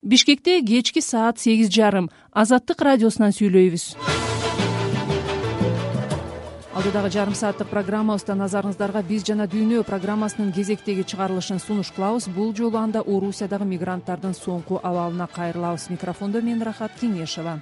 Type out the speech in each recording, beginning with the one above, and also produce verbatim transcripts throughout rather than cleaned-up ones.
Бишкекте кечки саат сегиз жарым Азаттык радиосунан сүйлөйбүз. Алдыдагы жарым сааттык программабызда назарыңыздарга биз жана дүйнө программасынын кезектеги чыгарылышын сунуш кылабыз. Бул жолу анда Орусиядагы мигранттардын соңку абалына кайрылабыз. Микрофондо мен Рахат Кеңешева.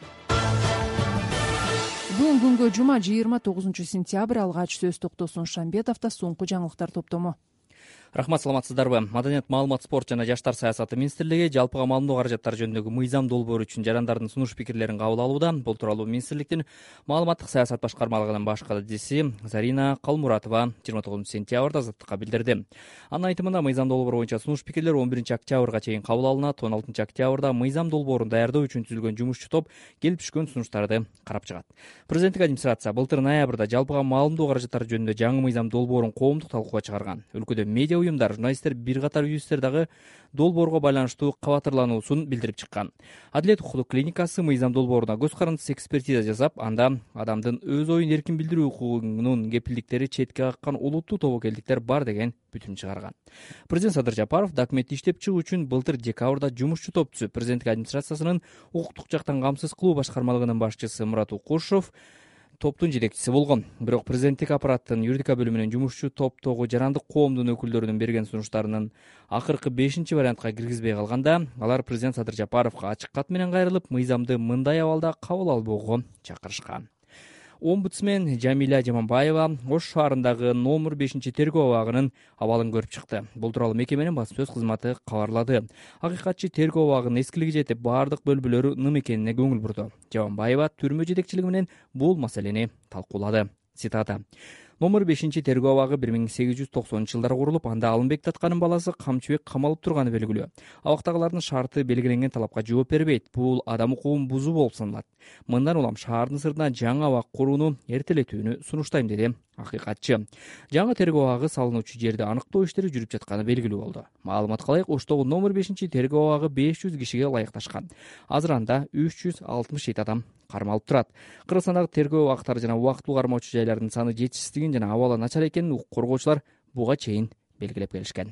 Бүгүн күнгө жума жыйырма тогузунчу сентябрь, алгач сөз Токтосун Шамбетовдо соңку жаңылыктар топтому. Рахмат, саламатсыздарбы? Маданият, маалымат, спорт жана жаштар саясаты министрлиги жалпыга маалымдоо каражаттары жөнүндөгү мыйзам долбоору үчүн жарандардын сунуш пикирлерин кабыл алууда. Бул тууралуу министрликтин маалыматтык саясат башкармалыгынын баш катчысы Зарина Калмуратова жыйырма тогузунчу сентябрда Азаттыкка билдирди. Анын айтымында мыйзам долбоору боюнча сунуш пикирлер он биринчи октябрга чейин кабыл алынат. он алтынчы октябрда мыйзам долбоорун даярдоо үчүн түзүлгөн жумушчу топ келип түшкөн сунуштарды карап чыгат. Президенттик администрация былтыр ноябрда жалпыга маалымдоо каражаттары жөнүндө жаңы мыйзам долбоорун коомдук талкууга чыгарган. Өлкөдө медиа уюмдар, журналисттер, бир катар юристтер дагы долбоорго байланыштуу кабатырлануусун билдирип чыккан. Адилет укуктук клиникасы мыйзам долбооруна көз карандысыз экспертиза жасап, анда адамдын өз оюн эркин билдирүү укугунун кепилдиктери четке каккан улуттуу тобокелдиктер бар деген бүтүм чыгарган. Президент Садыр Жапаров документти иштеп чыгуу үчүн былтыр декабрда жумушчу топ түзүп, президенттик администрациясынын укуктук жактан камсыз кылуу башкармалыгынын башчысы Мурат Укушев топтун жетекчиси болгон. Бирок президенттик аппараттын юридика бөлүмүнүн жумушчу топтогу жарандык коомдун өкүлдөрүнүн берген сунуштарынын акыркы бешинчи вариантка киргизбей калганда, алар президент Садыр Жапаровго ачык кат менен кайрылып, мыйзамды мындай абалда кабыл албоого чакырышкан. Омбудсмен Жамиля Жаманбаева Ош шаарындагы номер бешинчи тергөө абагынын абалын көрүп чыкты. Бул тууралуу мекеменин басма сөз кызматы кабарлады. Акыйкатчы тергөө абагынын эскилиги жетип, баардык бөлбөлөрү ным экенине көңүл бурду. Жаманбаева түрмө жетекчилиги менен бул маселени талкуулады. Цитата: Номер бешинчи тергөө абагы бир миң сегиз жүз токсонунчу жылдары курулуп, анда Алымбек Татканын баласы Камчыбек камалып турганы белгилүү. Абактагылардын шарты белгиленген талапка жооп бербейт. Бул адам укугун бузуу болуп саналат. Мындан улам шаардын сыртына жаңы абак курууну эртелетүүнү сунуштайм, деди акыйкатчы. Жаңы тергөө абагы салынуучу жерде аныктоо иштери жүрүп жатканы белгилүү болду. Маалымат кылайык, Оштогу номер бешинчи тергөө абагы беш жүз кишиге ылайыкташкан. Азыр анда үч жүз алтымыш жети адам кармалып турат. Кыргызстандагы тергөө абактары жана убактылуу кармоочу жайлардын саны жетишсиздигин жана абалы начар экенин укук коргоочулар буга чейин белгилеп келишкен.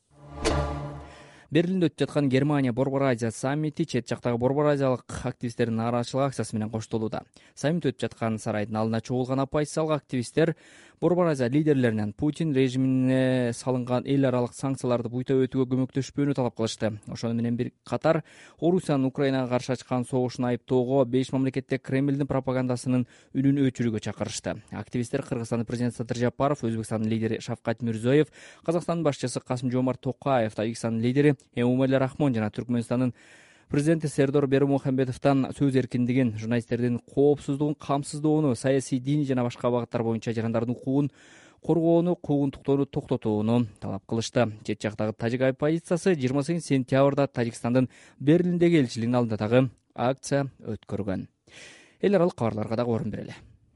Берлинде өтүп жаткан Германия Борбор Азия саммити чет жактагы Борбор Азиялык активисттердин нааразычылык акциясы менен коштолууда. Саммит өтүп жаткан сарайдын алдына чогулган оппозициялык активисттер Борбор Азия лидерлеринен Путин режимине салынган эл аралык санкцияларды буйта өтүүгө көмөктөшпөөнү талап кылышты. Ошону менен бир катар Орусиянын Украинага каршы ачкан согушун айыптоого беш мамлекетте Кремлдин пропагандасынын үнүн өчүрүүгө чакырышты. Активисттер Кыргызстандын президенти Садыр Жапаров, Өзбекстандын лидери Шавкат Мирзиёев, Казакстандын башчысы Касым-Жомарт Токаев, Тажикстандын лидери Эмомали Рахмон жана Түркмөнстандын президенти Сердор Бермухамбетовдон сөз эркиндигин, журналисттердин коопсуздугун камсыздоону, саясий, диний жана башка багыттар боюнча жарандардын укугун коргоону, куугунтуктоону токтотууну талап кылышты. Чет жактагы тажик оппозициясы жыйырма сегизинчи сентябрда Тажикстандын Берлиндеги элчилигинин алдында дагы акция өткөргөн. Эл аралык кабарларга дагы орун берели.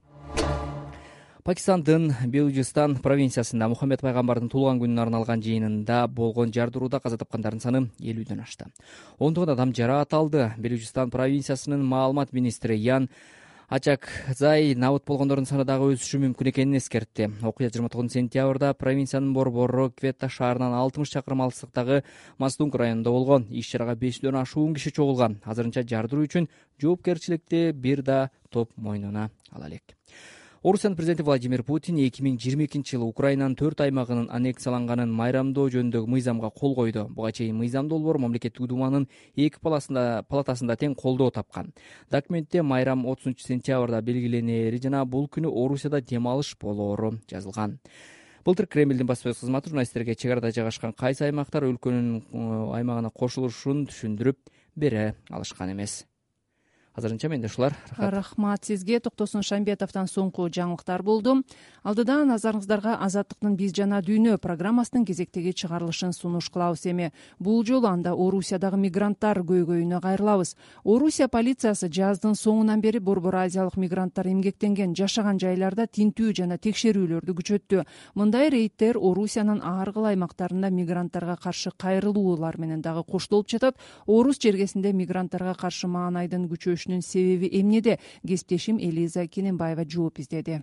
Пакистандын Белужистан провинциясында Мухаммед пайгамбардын туулган күнүнө арналган жыйынында болгон жардырууда каза тапкандардын саны элүүдөн ашты. ондогон адам жараат алды. Белужистан провинциясынын маалымат министри Ян Ачакзай набыт болгондордун саны дагы өсүшү мүмкүн экенин эскертти. Окуя жыйырма тогузунчу сентябрда провинциянын борбору Кветта шаарынан алтымыш чакырым алыстыктагы Мастунг районунда болгон. Иш-чарага беш жүздөн ашуун киши чогулган. Азырынча жардыруу үчүн жоопкерчиликти бир да топ мойнуна ала элек. Орусиянын президенти Владимир Путин эки миң жыйырма экинчи жылы Украинанын төрт аймагынын аннексияланганын майрамдоо жөнүндөгү мыйзамга кол койду. Буга чейин мыйзам долбоор мамлекеттик думанын эки палатасында тең колдоо тапкан. Документте майрам отузунчу сентябрда белгиленери жана бул күнү Орусияда дем алыш болоору жазылган. Былтыр Кремлдин басма сөз кызматы журналисттерге чек арада жайгашкан кайсы аймактар өлкөнүн аймагына кошулушун түшүндүрүп бере алышкан эмес. Азырынча менде ушулар. Рахмат сизге. Токтосун Шамбетовдон соңку жаңылыктар болду. Алдыда назарыңыздарга Азаттыктын биз жана дүйнө программасынын кезектеги чыгарылышын сунуш кылабыз. Эми бул жолу анда Орусиядагы мигранттар көйгөйүнө кайрылабыз. Орусия полициясы жаздын соңунан бери Борбор Азиялык мигранттар эмгектенген жашаган жайларда тинтүү жана текшерүүлөрдү күчөттү. Мындай рейдтер Орусиянын ар кыл аймактарында мигранттарга каршы кайрылуулар менен дагы коштолуп жатат. Орус жергесинде мигранттарга каршы маанайдын күчөшүнүн себеби эмнеде? Кесиптешим Элиза Кененбаева жооп издеди.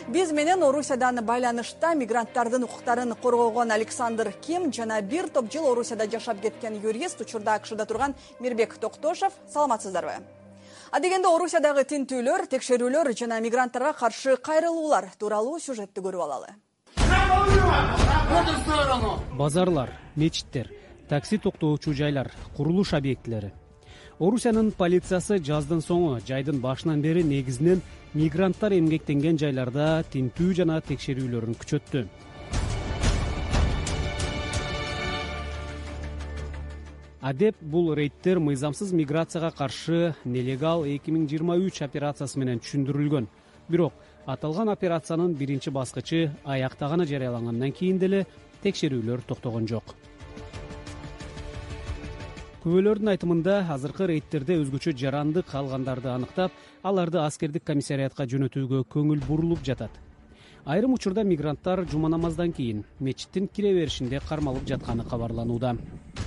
Биз менен Орусиядан байланышта мигранттардын укуктарын коргогон Александр Ким жана бир топ жыл Орусияда жашап кеткен юрист, учурда АКШда турган Мирбек Токтошев. Саламатсыздарбы? А дегенде Орусиядагы тинтүүлөр, текшерүүлөр жана мигранттарга каршы кайрылуулар тууралуу сюжетти көрүп алалы. Базарлар, мечиттер, такси токтоочу жайлар, курулуш объектилери. Орусиянын полициясы жаздын соңу жайдын башынан бери негизинен мигранттар эмгектенген жайларда тинтүү жана текшерүүлөрүн күчөттү. Адеп бул рейдтер мыйзамсыз миграцияга каршы нелегал эки миң жыйырма үч операциясы менен түшүндүрүлгөн. Бирок аталган операциянын биринчи баскычы аяктаганы жарыялангандан кийин деле текшерүүлөр токтогон жок. Күбөлөрдүн айтымында азыркы рейдтерде өзгөчө жаранды калгандарды аныктап, аларды аскердик комиссариатка жөнөтүүгө көңүл бурулуп жатат. Айрым учурда мигранттар жума намаздан кийин мечиттин кире беришинде кармалып жатканы кабарланууда.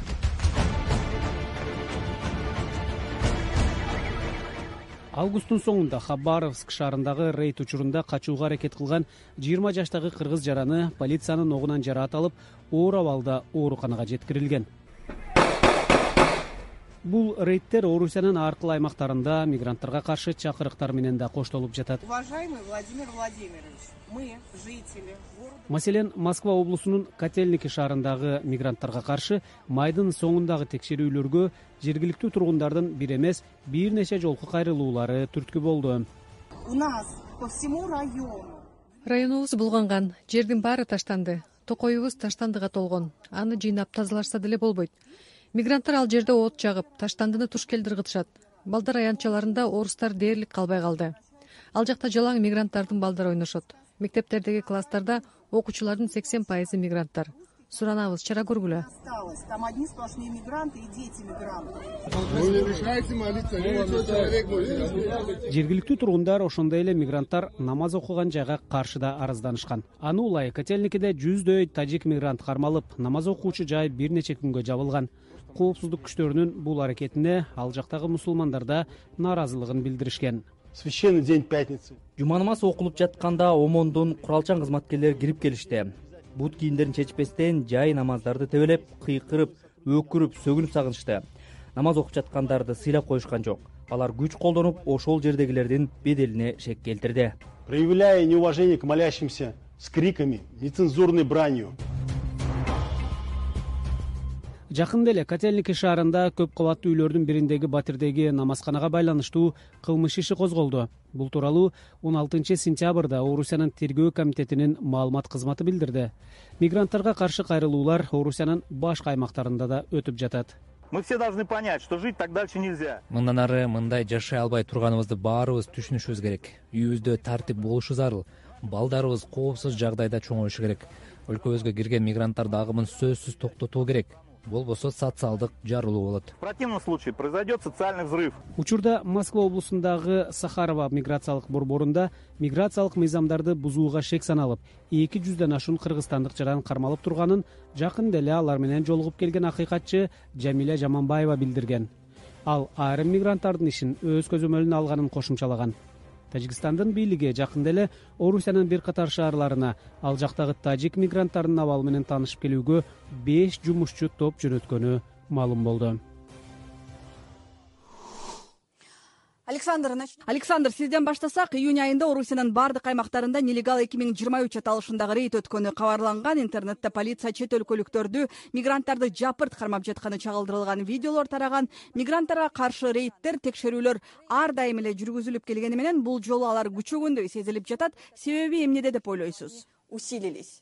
Августтун соңунда Хабаровск шаарындагы рейд учурунда качууга аракет кылган жыйырма жаштагы кыргыз жараны полициянын огунан жараат алып, оор абалда ооруканага жеткирилген. Бул рейдтер Орусиянын ар кыл аймактарында мигранттарга каршы чакырыктар менен да коштолуп жатат. Уважаемый Владимир Владимирович, мы жители города. Маселен, Москва облусунун Котельники шаарындагы мигранттарга каршы майдын соңундагы текшерүүлөргө жергиликтүү тургундардын бир эмес, бир нече жолку кайрылуулары түрткү болду. У нас по всему району. Районубуз булганган, жердин баары таштанды. Токоюбуз таштандыга толгон. Аны жыйнап тазалашса деле болбойт. Мигранттар ал жерде от жагып, таштандыны туш келди ыргытышат. Балдар аянтчаларында орустар дээрлик калбай калды. Ал жакта жалаң мигранттардын балдары ойношот. Мектептердеги класстарда окуучулардын сексен пайызы мигранттар. Суранабыз, чара көргүлө. Там одни сплошные мигранты и дети мигранты. Жергиликтүү тургундар ошондой эле мигранттар намаз окуган жайга каршы да арызданышкан. Аны улай Котельникиде жүздөй тажик мигрант кармалып, намаз окуучу жай бир нече күнгө жабылган. Коопсуздук күчтөрүнүн бул аракетине ал жактагы мусулмандар да нааразылыгын билдиришкен. Священный день пятницы. Жума намаз окулуп жатканда ОМОНдун куралчан кызматкерлери кирип келишти. Бут кийимдерин чечпестен жай намаздарды тебелеп, кыйкырып, өкүрүп, сөгүнүп сагынышты. Намаз окуп жаткандарды сыйлап коюшкан жок. Алар күч колдонуп, ошол жердегилердин беделине шек келтирди. Проявляя неуважение к молящимся с криками, нецензурной бранью. Жакында эле Котельники шаарында көп кабаттуу үйлөрдүн бириндеги батирдеги намазканага байланыштуу кылмыш иши козголду. Бул тууралуу он алтынчы сентябрда Орусиянын тергөө комитетинин маалымат кызматы билдирди. Мигранттарга каршы кайрылуулар Орусиянын башка аймактарында да өтүп жатат. Мы все должны понять, что жить так дальше нельзя. Мындан ары мындай жашай албай турганыбызды баарыбыз түшүнүшүбүз керек. Үйүбүздө тартип болушу зарыл. Балдарыбыз коопсуз жагдайда чоңоюшу керек. Өлкөбүзгө кирген мигранттардын агымын сөзсүз токтотуу керек. Болбосо социалдык жарылуу болот. В противном случае произойдет социальный взрыв. Учурда Москва облусундагы Сахарова миграциялык борборунда миграциялык мыйзамдарды бузууга шек саналып, эки жүздөн ашуун кыргызстандык жаран кармалып турганын жакында эле алар менен жолугуп келген акыйкатчы Жамиля Жаманбаева билдирген. Ал айрым мигранттардын ишин өз көзөмөлүнө алганын кошумчалаган. Тажикстандын бийлиги жакында эле Орусиянын бир катар шаарларына ал жактагы тажик мигранттарынын абалы менен таанышып келүүгө беш жумушчу топ жөнөткөнү маалым болду. Александр, Александр, сизден баштасак, июнь айында Орусиянын бардык аймактарында нелегал эки миң жыйырма үч аталышындагы рейд өткөнү кабарланган. Интернетте полиция чет өлкөлүктөрдү мигранттарды жапырт кармап жатканы чагылдырылган видеолор тараган. Мигранттарга каршы рейдтер, текшерүүлөр ар дайым эле жүргүзүлүп келгени менен бул жолу алар күчөгөндөй сезилип жатат. Себеби эмнеде деп ойлойсуз? Усилились.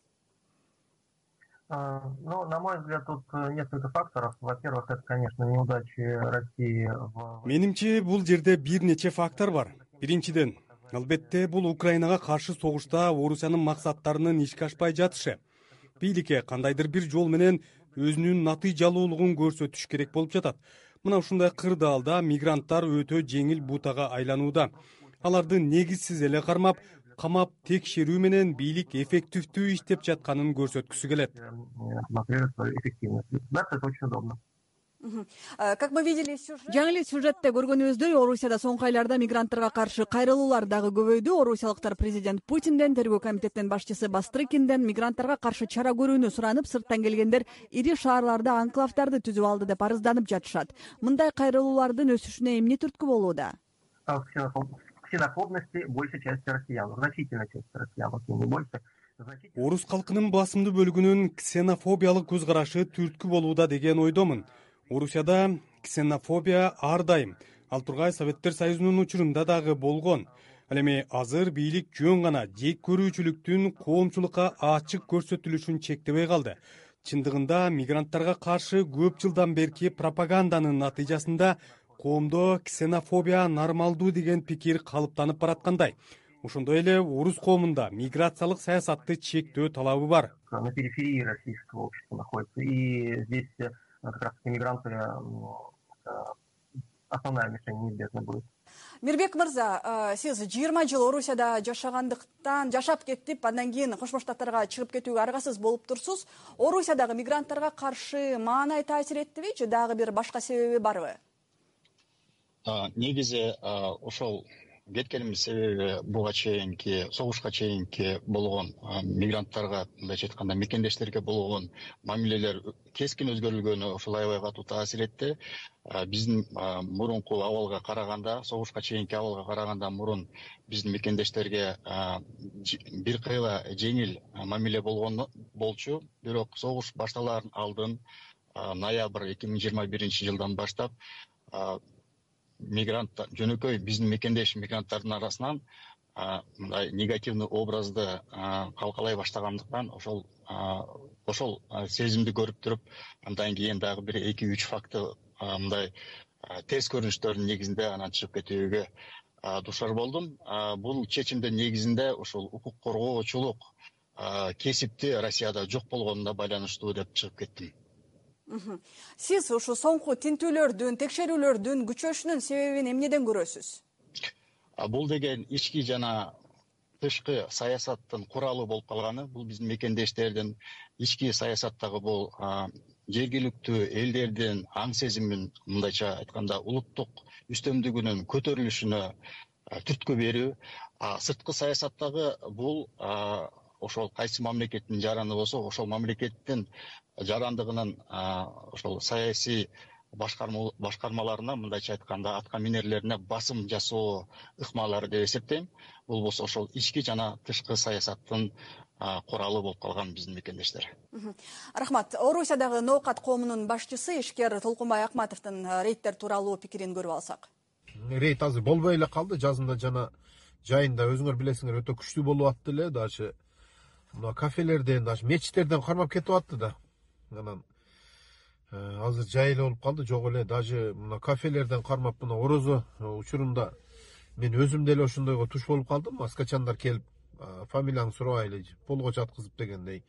Ну, на мой взгляд, тут несколько факторов. Во-первых, это, конечно, неудачи России в... Менимче, бул жерде бир нече фактор бар. Биринчиден, албетте, бул Украинага каршы согушта Орусиянын максаттарынын ишке ашпай жатышы. Бийликке кандайдыр бир жол менен өзүнүн натыйжалуулугун көрсөтүш керек болуп жатат. Мына ушундай кырдаалда мигранттар өтө жеңил бутага айланууда. Аларды негизсиз эле кармап, камап текшерүү менен бийлик эффективдүү иштеп жатканын көрсөткүсү келет. Как мы видели сюжет. Жаңы эле сюжетте көргөнүбүздөй, Орусияда соңку айларда мигранттарга каршы кайрылуулар дагы көбөйдү. Орусиялыктар президент Путинден, тергөө комитетинин башчысы Бастрыкинден мигранттарга каршы чара көрүүнү суранып, сырттан келгендер ири шаарларда анклавдарды түзүп алды деп арызданып жатышат. Мындай кайрылуулардын өсүшүнө эмне түрткү болууда? Ксенофобности большей части россиян, значительной части россиян, не больше. Орус калкынын басымдуу бөлүгүнүн ксенофобиялык көз карашы түрткү болууда деген ойдомун. Орусияда ксенофобия ар дайым, ал тургай Советтер Союзунун учурунда дагы болгон. Ал эми азыр бийлик жөн гана жек көрүүчүлүктүн коомчулукка ачык көрсөтүлүшүн чектебей калды. Чындыгында мигранттарга каршы көп жылдан берки пропаганданын натыйжасында коомдо ксенофобия нормалдуу деген пикир калыптанып бараткандай. Ошондой эле орус коомунда миграциялык саясатты чектөө талабы бар. На периферии российского общества находится, и здесь как раз мигранты основная мишень неизбежно будет. Мирбек мырза, сиз жыйырма жыл Орусияда жашагандыктан, жашап кеттип, андан кийин Кошмо Штаттарга чыгып кетүүгө аргасыз болуп турсуз. Орусиядагы мигранттарга каршы маанай таасир эттиби же дагы бир башка себеби барбы? Негизи ошол кеткенimiz себеби буга чейинки согушка чейинки болгон мигранттарга, мындайча айтканда мекендештерге болгон мамилелер кескин өзгөрүлгөнү ошол аябай катуу таасир этти. Биздин мурунку абалга караганда, согушка чейинки абалга караганда мурун биздин мекендештерге бир кыйла жеңил мамиле болгон болчу. Бирок согуш башталарын алдын ноябрь эки миң жыйырма биринчи жылдан баштап мигрант жөнөкөй биздин мекендеш мигранттардын арасынан мындай негативный образды калкалай баштагандыктан ошол ошол сезимди көрүп туруп, андан кийин дагы бир эки үч факты мындай терс көрүнүштөрдүн негизинде анан чыгып кетүүгө душар болдум. Бул чечимдин негизинде ошол укук коргоочулук кесипти Россияда жок болгонуна байланыштуу деп чыгып кеттим. Сиз ушу соңку тинтүүлөрдүн, текшерүүлөрдүн күчөшүнүн себебин эмнеден көрөсүз? Бул деген ички жана тышкы саясаттын куралы болуп калганы. Бул биздин мекендештердин ички саясаттагы бул жергиликтүү элдердин аң сезимин, мындайча айтканда, улуттук үстөмдүгүнүн көтөрүлүшүнө түрткү берүү. Сырткы саясаттагы бул ошол кайсы мамлекеттин жараны болсо, ошол мамлекеттин жарандыгынын ошол саясий башкармаларына, мындайча айтканда, атка минерлерине басым жасоо ыкмалары деп эсептейм. Бул болсо ошол ички жана тышкы саясаттын куралы болуп калган биздин мекендештер. Рахмат. Орусиядагы Ноокат коомунун башчысы ишкер Толкунбай Акматовдун рейдтер тууралуу пикирин көрүп алсак. Рейд азыр болбой эле калды, жазында жана жайында өзүңөр билесиңер өтө күчтүү болуп атты эле, дагы мына кафелерден, дагы мечиттерден кармап кетип атты да. Анан азыр жай эле болуп калды, жок эле даже мына кафелерден кармап, мына орозо учурунда мен өзүм деле ошондойго туш болуп калдым. Аскачандар келип фамилияңды сурабайлы, полго жаткызып дегендей.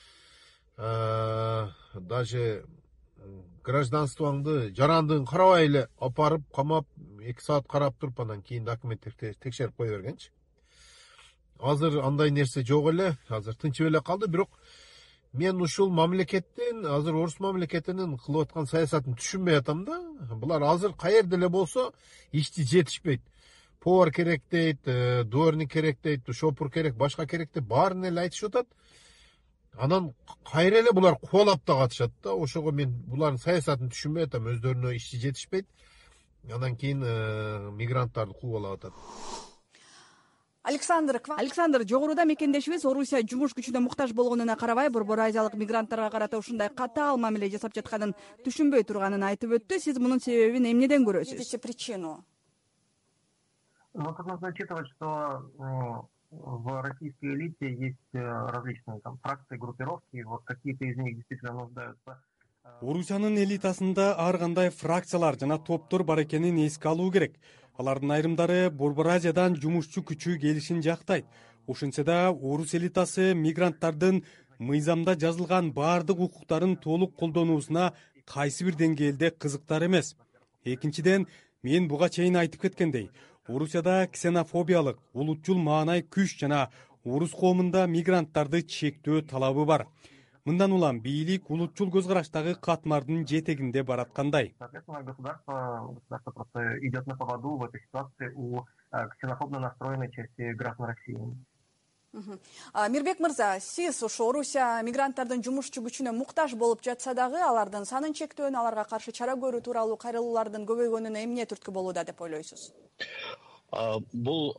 Даже гражданствоңду, жарандыгын карабай эле апарып, камап, эки саат карап туруп, анан кийин документтер текшерип кое бергенчи. Азыр андай нерсе жок эле, азыр тынчып эле калды. Бирок мен ушул мамлекеттин, азыр орус мамлекетинин кылып аткан саясатын түшүнбөй атам да. Булар азыр каерде эле болсо ишти жетишпейт. Повар керек дейт, дворник керек дейт, шопур керек, башка керек деп баарын эле айтышып атат. Анан кайра эле булар кубалап да катышат да. Ошого мен булардын саясатын түшүнбөй атам, өздөрүнө ишти жетишпейт. Анан кийин мигранттарды кубалап атат. Александр, Александр, жогоруда мекендешибиз Орусия жумуш күчүнө муктаж болгонуна карабай, борбор азиялык мигранттарга карата ушундай катаал мамиле жасап жатканын түшүнбөй турганын айтып өттү. Сиз мунун себебин эмнеден көрөсүз? Видите причину? Ну, тут нужно учитывать, что в российской элите есть различные там фракции, группировки, вот какие-то из них действительно нуждаются. Орусиянын элитасында ар кандай фракциялар жана топтор бар экенин эске алуу керек. Алардын айрымдары Борбор Азиядан жумушчу күчү келишин жактайт. Ошентсе да орус элитасы мигранттардын мыйзамда жазылган баардык укуктарын толук колдонуусуна кайсы бир деңгээлде кызыктар эмес. Экинчиден, мен буга чейин айтып кеткендей, Орусияда ксенофобиялык, улутчул маанай күч жана орус коомунда мигранттарды чектөө талабы бар. Мындан улам бийлик улутчул көз караштагы катмардын жетегинде бараткандай. Соответственно, государство, государство просто идет на поводу в этой ситуации у ксенофобно настроенной части граждан России. Мирбек мырза, сиз ошо Орусия мигранттардын жумушчу күчүнө муктаж болуп жатса дагы алардын санын чектөөнү, аларга каршы чара көрүү тууралуу кайрылуулардын көбөйгөнүнө эмне түрткү болууда деп ойлойсуз? Бул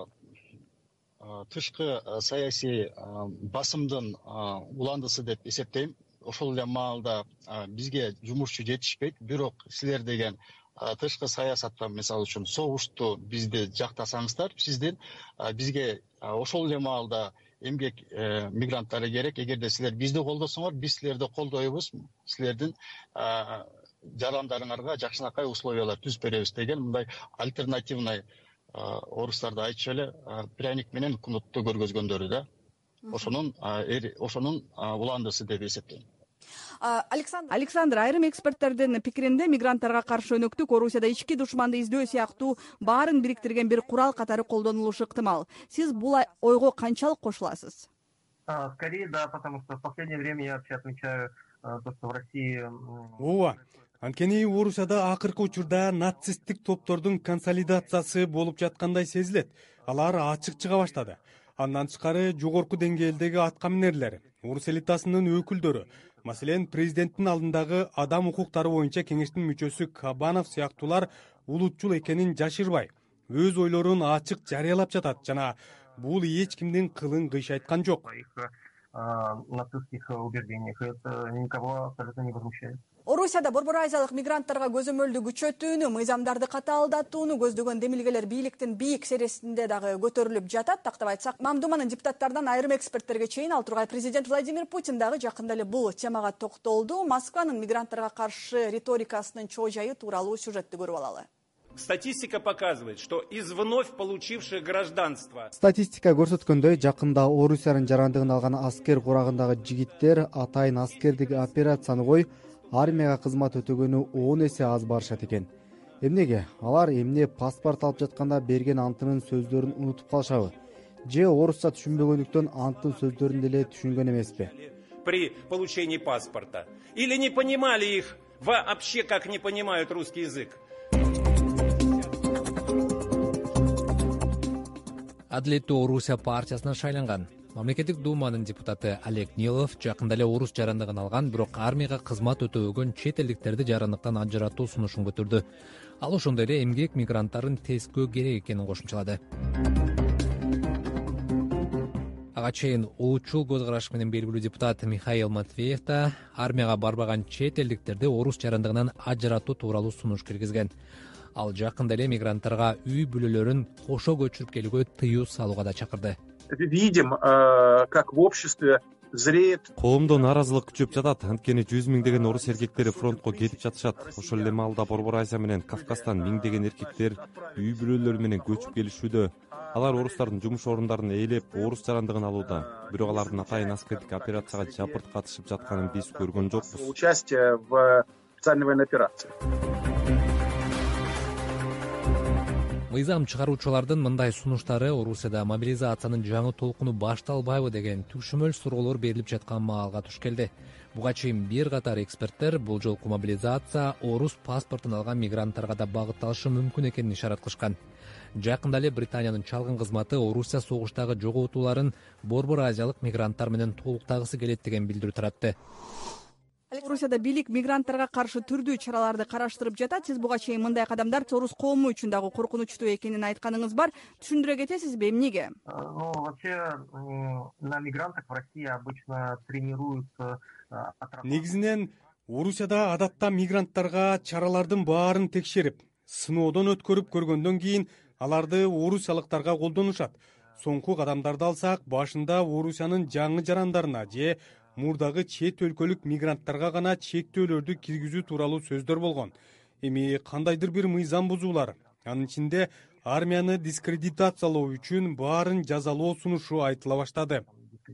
тышкы саясий басымдын уландысы деп эсептейм. Ошол эле маалда бизге жумушчу жетишпейт, бирок силер деген тышкы саясатта, мисалы үчүн согушту бизди жактасаңыздар, сиздин бизге ошол эле маалда эмгек мигранттары керек. Эгерде силер бизди колдосоңор, биз силерди колдойбуз, силердин жарандарыңарга жакшынакай условиялар түзүп беребиз деген мындай альтернативный орустарда айтчу эле пряник менен кнутту көргөзгөндөрү да. Ошонун ошонун уландысы деп эсептейм. Александр, айрым эксперттердин пикиринде мигранттарга каршы өнөктүк Орусияда ички душманды издөө сыяктуу баарын бириктирген бир курал катары колдонулушу ыктымал. Сиз бул ойго канчалык кошуласыз? Скорее, да, потому что в последнее время я вообще отмечаю то, что в России... Ооба, анткени Орусияда акыркы учурда нацисттик топтордун консолидациясы болуп жаткандай сезилет. Алар ачык чыга баштады. Андан тышкары жогорку деңгээлдеги атка минерлер, орус элитасынын өкүлдөрү, маселен президенттин алдындагы адам укуктары боюнча кеңештин мүчөсү Кабанов сыяктуулар улутчул экенин жашырбай, өз ойлорун ачык жарыялап жатат жана бул эч кимдин кылын кыйшайткан жок. нацистских убеждениях. Это никого абсолютно не возмущает. Орусияда Борбор Азиялык мигранттарга көзөмөлдү күчөтүүнү, мыйзамдарды катаалдатууну көздөгөн демилгелер бийликтин бийик сересинде дагы көтөрүлүп жатат. Тактап айтсак, Мамдуманын депутаттардан айрым эксперттерге чейин ал тургай президент Владимир Путин дагы жакында эле бул темага токтолду. Москванын мигранттарга каршы риторикасынын чоо жайы тууралуу сюжетти көрүп алалы. Статистика показывает, что из вновь получивших гражданство... Статистика көрсөткөндөй, жакында Орусиянын жарандыгын алган аскер курагындагы жигиттер атайын аскердик операцияны кой, армияга кызмат өтөгөнү он эсе аз барышат экен. Эмнеге? Алар эмне паспорт алып жатканда берген антынын сөздөрүн унутуп калышабы? Же орусча түшүнбөгөндүктөн анттын сөздөрүн деле түшүнгөн эмеспи? При получении паспорта. Или не понимали их вообще, как не понимают русский язык? Адилеттүү Орусия партиясына шайланган. Мамлекеттик думанын депутаты Олег Нилов жакында эле орус жарандыгын алган, бирок армияга кызмат өтөбөгөн чет элдиктерди жарандыктан ажыратуу сунушун көтөрдү. Ал ошондой эле эмгек мигранттарын тескөө керек экенин кошумчалады. Ага чейин улутчул көз караш менен белгилүү депутат Михаил Матвеев да армияга барбаган чет элдиктерди орус жарандыгынан ажыратуу тууралуу сунуш киргизген. Ал жакында эле мигранттарга үй бүлөлөрүн кошо көчүрүп келүүгө тыюу салууга да чакырды. Видим, как в обществе зреет. Коомдо нааразылык күчөп жатат. Анткени жүз миңдеген орус эркектери фронтко кетип жатышат. Ошол эле маалда Борбор Азия менен Кавказдан миңдеген эркектер үй бүлөлөрү менен көчүп келишүүдө. Алар орустардын жумуш орундарын ээлеп, орус жарандыгын алууда. Бирок алардын атайын аскердик операцияга жапырт катышып жатканын биз көргөн жокпуз. Участие в специальной военной операции. Мыйзам чыгаруучулардын мындай сунуштары Орусияда мобилизациянын жаңы толкуну башталбайбы деген түшүмөл суроолор берилип жаткан маалга туш келди. Буга чейин бир катар эксперттер бул жолку мобилизация орус паспортун алган мигранттарга да багытталышы мүмкүн экенин ишарат кылышкан. Жакында эле Британиянын чалгын кызматы Орусия согуштагы жоготууларын Борбор Азиялык мигранттар менен толуктагысы келет деген билдирүү таратты. Орусияда бийлик мигранттарга каршы түрдүү чараларды караштырып жатат. Сиз буга чейин мындай кадамдар орус коому үчүн дагы коркунучтуу экенин айтканыңыз бар. Түшүндүрө кетесизби, эмнеге? Ну, вообще, на мигрантах в России обычно тренируют... Негизинен Орусияда адатта мигранттарга чаралардын баарын текшерип, сыноодон өткөрүп көргөндөн кийин аларды орусиялыктарга колдонушат. Соңку кадамдарды алсак, башында Орусиянын жаңы жарандарына же мурдагы чет өлкөлүк мигранттарга гана чектөөлөрдү киргизүү тууралуу сөздөр болгон. Эми кандайдыр бир мыйзам бузуулар, анын ичинде армияны дискредитациялоо үчүн баарын жазалоо сунушу айтыла баштады.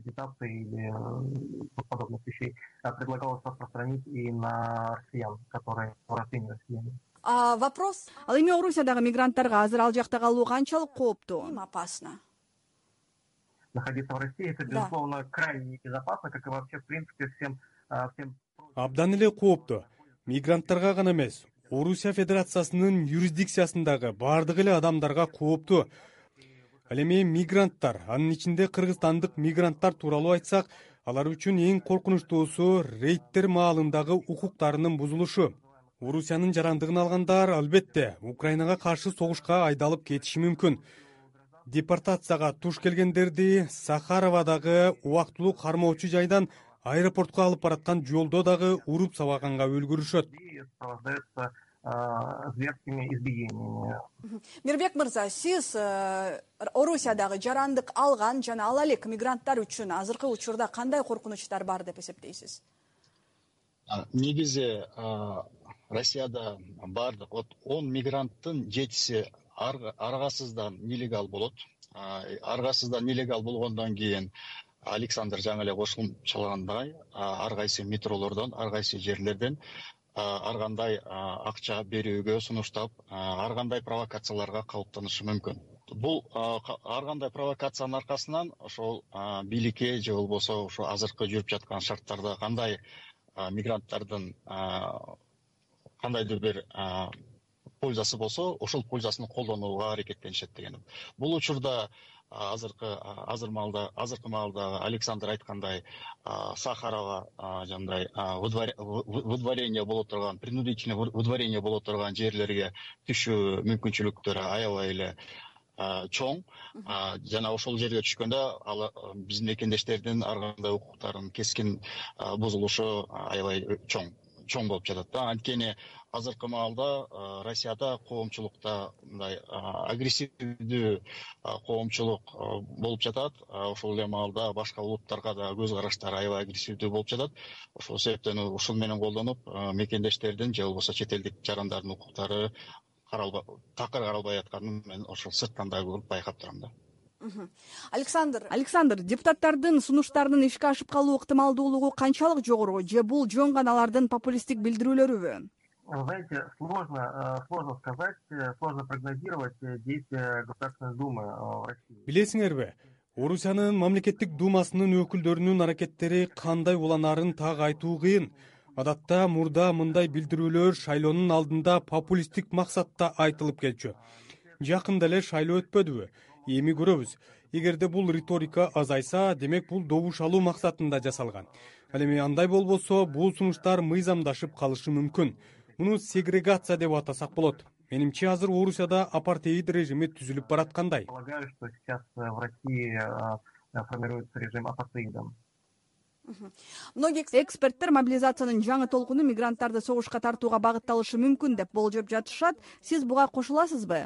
Предлагалось распространить и на россиян, которые рождены россияне. А вопрос? Ал эми Орусиядагы мигранттарга азыр ал жакта калуу канчалык кооптуу? Опасно. находиться в России. Это, безусловно, крайне небезопасно, как и вообще, в принципе, всем... всем... Абдан эле кооптуу. Мигранттарга гана эмес, Орусия Федерациясынын юрисдикциясындагы бардык эле адамдарга кооптуу. Ал эми мигранттар, анын ичинде кыргызстандык мигранттар тууралуу айтсак, алар үчүн эң коркунучтуусу рейдтер маалындагы укуктарынын бузулушу. Орусиянын жарандыгын алгандар албетте Украинага каршы согушка айдалып кетиши мүмкүн. Депортацияга туш келгендерди Сахаровадагы убактылуу кармоочу жайдан аэропортко алып бараткан жолдо дагы уруп сабаганга үлгүрүшөт. Зверскими избиениями. Мирбек мырза, сиз Орусиядагы жарандык алган жана ал элек мигранттар үчүн азыркы учурда кандай коркунучтар бар деп эсептейсиз? Негизи Россияда бардык он мигранттын жетиси аргасыздан нелегал болот. Аргасыздан нелегал болгондон кийин Александр жаңы эле кошумчалагандай, ар кайсы метролордон, ар кайсы жерлерден ар кандай акча берүүгө сунуштап, ар кандай провокацияларга калыптанышы мүмкүн. Бул ар кандай провокациянын аркасынан ошол бийликке же болбосо ошо азыркы жүрүп жаткан шарттарда кандай мигранттардын кандайдыр бир пользасы болсо, ошол пользасын колдонууга аракеттенишет дегеним. Бул учурда азыркы азыр маалда азыркы маалда Александр айткандай Сахарова жандай выдворение боло турган, принудительный выдворение боло турган жерлерге түшүү мүмкүнчүлүктөрү аябай эле чоң. Жана ошол жерге түшкөндө биздин мекендештердин ар кандай укуктарынын кескин бузулушу аябай чоң чоң болуп жатат. Анткени азыркы маалда Россияда коомчулукта мындай агрессивдүү коомчулук болуп жатат. Ошол эле маалда башка улуттарга да көз караштары аябай агрессивдүү болуп жатат. Ошол себептен ушул менен колдонуп, мекендештердин же болбосо чет элдик жарандардын укуктары каралбай, такыр каралбай атканын мен ошол сырттан да көрүп байкап турам да. Александр, Александр, депутаттардын сунуштарынын ишке ашып калуу ыктымалдуулугу канчалык жогору, же бул жөн гана алардын популисттик билдирүүлөрүбү? Вы знаете, сложно, сложно сказать, сложно прогнозировать действия Государственной Думы в России. Билесиңерби, Орусиянын мамлекеттик думасынын өкүлдөрүнүн аракеттери кандай уланаарын так айтуу кыйын. Адатта мурда мындай билдирүүлөр шайлоонун алдында популисттик максатта айтылып келчү. Жакында эле шайлоо өтпөдүбү? Эми көрөбүз. Эгерде бул риторика азайса, демек бул добуш алуу максатында жасалган. Ал эми андай болбосо, бул сунуштар мыйзамдашып калышы мүмкүн. Муну сегрегация деп атасак болот. Менимче азыр Орусияда апартеид режими түзүлүп бараткандай. Полагаю, что сейчас в России формируется режим апартеида. Многие эксперттер мобилизациянын жаңы толкуну мигранттарды согушка тартууга багытталышы мүмкүн деп болжоп жатышат. Сиз буга кошуласызбы?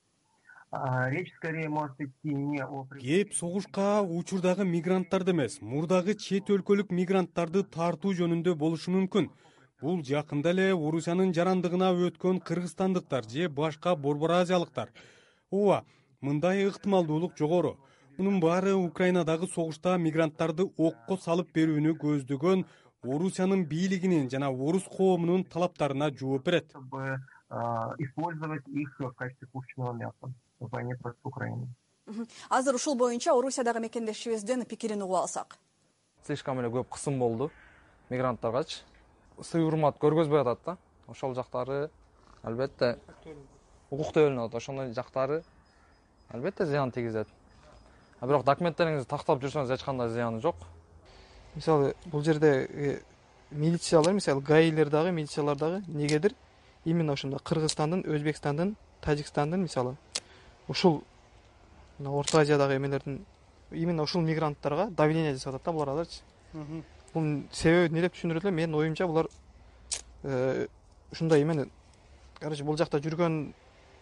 Речь скорее может идти не о... Кеп согушка учурдагы мигранттарды эмес, мурдагы чет өлкөлүк мигранттарды тартуу жөнүндө болушу мүмкүн. Бул жакында эле Орусиянын жарандыгына өткөн кыргызстандыктар же башка борбор азиялыктар. Ооба, мындай ыктымалдуулук жогору. Мунун баары Украинадагы согушта мигранттарды окко салып берүүнү көздөгөн Орусиянын бийлигинин жана орус коомунун талаптарына жооп берет. Чтобы использовать их в качестве пушечного мяса в войне против Украины. Азыр ушул боюнча Орусиядагы мекендешибиздин пикирин угуп алсак. Слишком эле көп кысым болду мигранттаргачы. Сый урмат көргөзбөй атат да. Ошол жактары албетте укуктуу бөлүнүп атат. Ошондой жактары албетте зыян тийгизет. А бирок документтериңизди тактап жүрсөңүз эч кандай зыяны жок. Мисалы, бул жерде милициялар, мисалы, гаилер дагы, милициялар дагы негедир именно ошондо Кыргызстандын, Өзбекстандын, Тажикстандын, мисалы, ушул Орто Азиядагы эмелердин именно ушул мигранттарга давление жасап атат да буларчы. Бунун себеби эмне деп түшүндүрөт эле? Менин оюмча булар ушундай эмени, короче, бул жакта жүргөн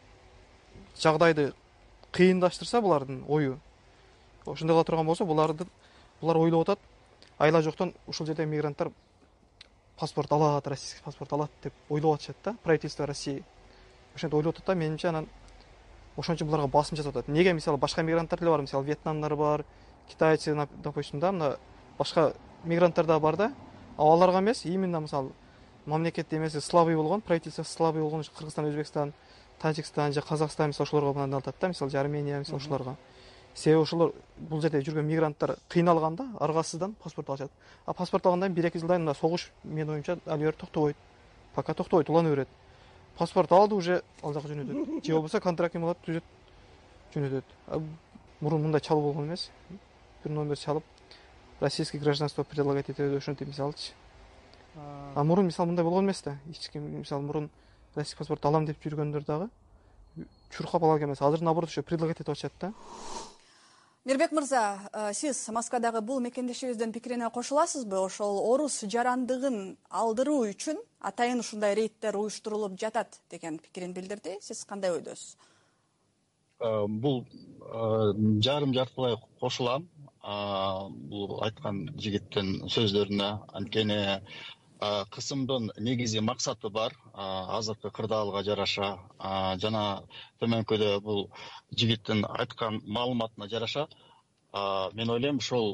жагдайды кыйындаштырса булардын ою. Ошондой кыла турган болсо, буларды булар ойлоп атат, айла жоктон ушул жерде мигранттар паспорт алат, российский паспорт алат деп ойлоп атышат да, правительство России. Ошентип ойлоп атат да, менимче анан ошон үчүн буларга басым жасап атат. Неге мисалы башка мигранттар деле бар, мисалы вьетнамдар бар, китайцы, допустим, да, мына башка мигранттар да бар да, аларга эмес, именно мисалы мамлекет эмеси слабый болгон, правительство слабый болгон Кыргызстан, Өзбекстан, Тажикстан же Казакстан мисалы ошолорго мындан алат да, мисалы Армения мисалы ошолорго. себеби ошолор бул жерде жүргөн мигранттар кыйналганда аргасыздан паспорт алышат. А паспорт алгандан кийин бир эки жылдан мына согуш менин оюмча ал жер токтобойт. Пока токтобойт, улана берет. Паспорт алды уже ал жака жөнөтөт. Же болбосо контракт болот, түзөт, жөнөтөт. Мурун мындай чалуу болгон эмес. Бир номер чалып российский гражданство предлагать этет ошентип мисалычы. А мурун мисалы мындай болгон эмес да. Эч ким мисалы мурун российский паспорт алам деп жүргөндөр дагы чуркап ала келмес. Азыр наоборот ошо предлагать этип атышат да. Мирбек мырза, сиз Москвадагы бул мекендешибиздин пикирине кошуласызбы? Ошол орус жарандыгын алдыруу үчүн атайын ушундай рейдтер уюштурулуп жатат деген пикирин билдирди. Сиз кандай ойдосуз? Бул жарым жартылай кошулам. Бул айткан жигиттин сөздөрүнө. Анткени кысымдын негизи максаты бар. Азыркы кырдаалга жараша жана төмөнкөдө бул жигиттин айткан маалыматына жараша мен ойлойм ушул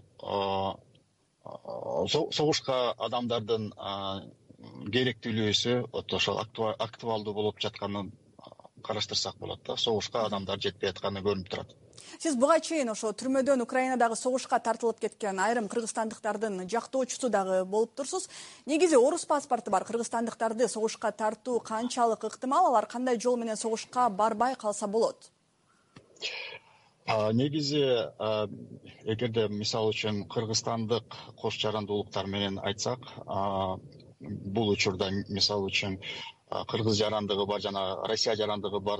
согушка адамдардын керектүүлүүсү ошол актуалдуу болуп жатканын караштырсак болот да. Согушка адамдар жетпей атканы көрүнүп турат. Сиз буга чейин ошо түрмөдөн Украинадагы согушка тартылып кеткен айрым кыргызстандыктардын жактоочусу дагы болуп турсуз. Негизи орус паспорту бар кыргызстандыктарды согушка тартуу канчалык ыктымал? Алар кандай жол менен согушка барбай калса болот? Негизи эгерде мисалы үчүн кыргызстандык кош жарандуулуктар менен айтсак, бул учурда мисалы үчүн кыргыз жарандыгы бар жана Россия жарандыгы бар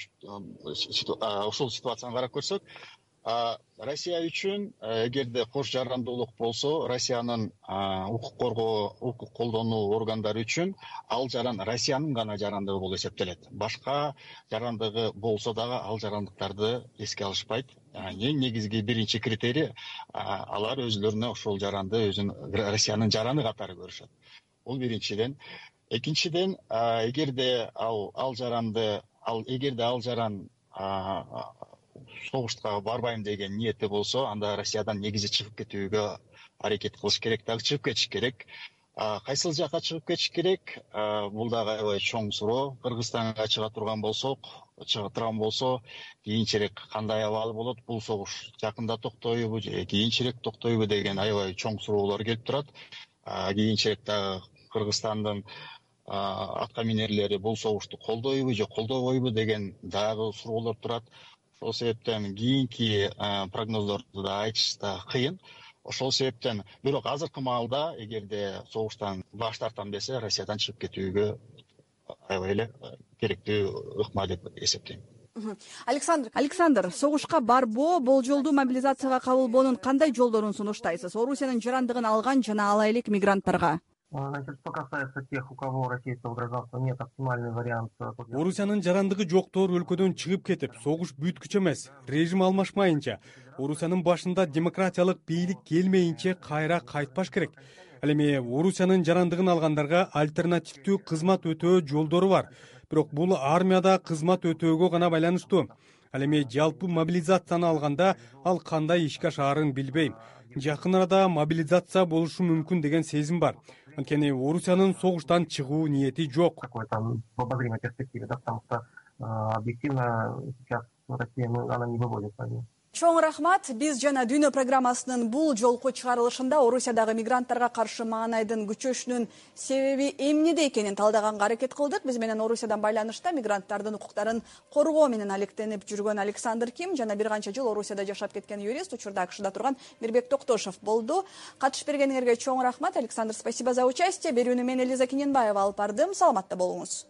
ошол ситуацияны карап көрсөк, Россия үчүн эгерде кош жарандуулук болсо, Россиянын укук коргоо, укук колдонуу органдары үчүн ал жаран Россиянын гана жарандыгы болуп эсептелет. Башка жарандыгы болсо дагы ал жарандыктарды эске алышпайт. Эң негизги биринчи критерий алар өзүлөрүнө ошол жаранды өзүнүн Россиянын жараны катары көрүшөт. Бул биринчиден. Экинчиден, эгерде ал ал жаранды, ал эгерде ал жаран согушка барбайм деген ниети болсо, анда Россиядан негизи чыгып кетүүгө аракет кылыш керек, дагы чыгып кетиш керек. Кайсыл жака чыгып кетиш керек? Бул дагы аябай чоң суроо. Кыргызстанга чыга турган болсок, чыга турган болсо, кийинчерээк кандай абалы болот? Бул согуш жакында токтойбу же кийинчерээк токтойбу деген аябай чоң суроолор келип турат. Кийинчерээк дагы Кыргызстандын атка минерлери бул согушту колдойбу же колдобойбу деген дагы суроолор турат. Ошол себептен кийинки прогноздорду да айтыш да кыйын. Ошол себептен бирок азыркы маалда эгерде согуштан баш тартам десе, Россиядан чыгып кетүүгө аябай эле керектүү ыкма деп эсептейм. Александр, Александр, согушка барбоо, болжолдуу мобилизацияга кабылбоонун кандай жолдорун сунуштайсыз? Орусиянын жарандыгын алган жана ала элек мигранттарга. Значит, что касается тех, у кого российского гражданства нет, оптимальный вариант. Орусиянын жарандыгы жоктор өлкөдөн чыгып кетип, согуш бүткүч эмес, режим алмашмайынча, Орусиянын башында демократиялык бийлик келмейинче кайра кайтпаш керек. Ал эми Орусиянын жарандыгын алгандарга альтернативдүү кызмат өтөө жолдору бар. Бирок бул армияда кызмат өтөөгө гана байланыштуу. Ал эми жалпы мобилизацияны алганда ал кандай ишке ашаарын билбейм. Жакын арада мобилизация болушу мүмкүн деген сезим бар. Анткени Орусиянын согуштан чыгуу ниети жок. Какой-то в обозримой перспективе, да, потому что объективно сейчас Россия, она не выводит войну. Чоң рахмат. Биз жана Дүйнө программасынын бул жолку чыгарылышында Орусиядагы мигранттарга каршы маанайдын күчөшүнүн себеби эмнеде экенин талдаганга аракет кылдык. Биз менен Орусиядан байланышта мигранттардын укуктарын коргоо менен алектенип жүргөн Александр Ким жана бир канча жыл Орусияда жашап кеткен юрист, учурда АКШда турган Мирбек Токтошов болду. Катышып бергениңерге чоң рахмат. Александр, спасибо за участие. Берүүнү мен Элиза Киненбаева алып бардым. Саламатта болуңуз.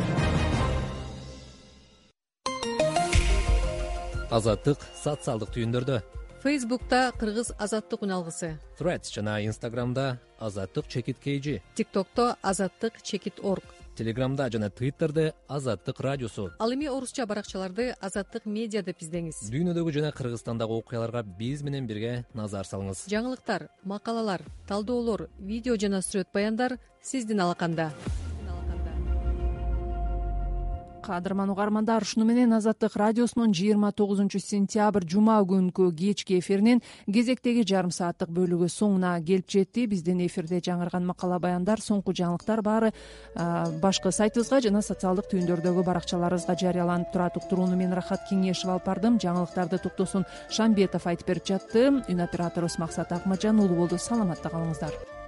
Азаттык социалдык түйүндөрдө. Фейсбукта Кыргыз азаттык үналгысы. Threads жана Инстаграмда азаттык чекит kg. TikTokто азаттык чекит org. Телеграмда жана Twitterде азаттык радиосу. Ал эми орусча баракчаларды азаттык медиа деп издеңиз. Дүйнөдөгү жана Кыргызстандагы окуяларга биз менен бирге назар салыңыз. Жаңылыктар, макалалар, талдоолор, видео жана сүрөт баяндар сиздин алаканда. кадырман угармандар, ушуну менен Азаттык радиосунун жыйырма тогузунчу сентябрь жума күнкү кечки эфиринин кезектеги жарым сааттык бөлүгү соңуна келип жетти. Биздин эфирде жаңырган макала баяндар, соңку жаңылыктар баары башкы сайтыбызга жана социалдык түйүндөрдөгү баракчаларыбызга жарыяланып турат. Уктурууну мен Рахат Кеңешов алып бардым. Жаңылыктарды Токтосун Шамбетов айтып берип жатты. Үн операторубуз Максат Акмаджан уулу болду. Саламатта калыңыздар.